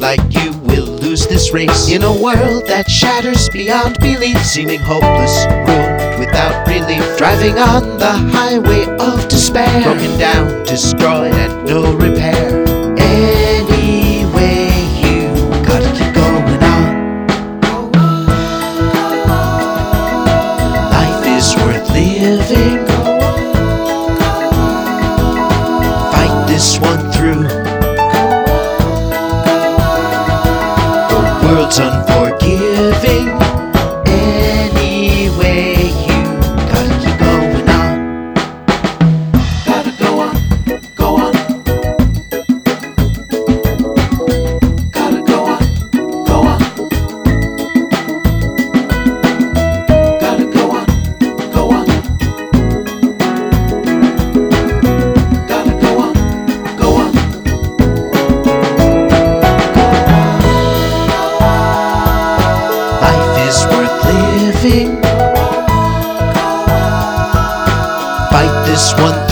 like you will lose this race. In a world that shatters beyond belief, seeming hopeless, ruined without relief, driving on the highway of despair, broken down, destroyed, and no repair. Anyway, you gotta keep going on. Life is worth living. Fight this one through. The world's unforgiving. Anyway, you gotta keep going on. Gotta go on, go on. Gotta go on, go on. Gotta go on, go on. Gotta go on, go on. Life is worth living. Fight this one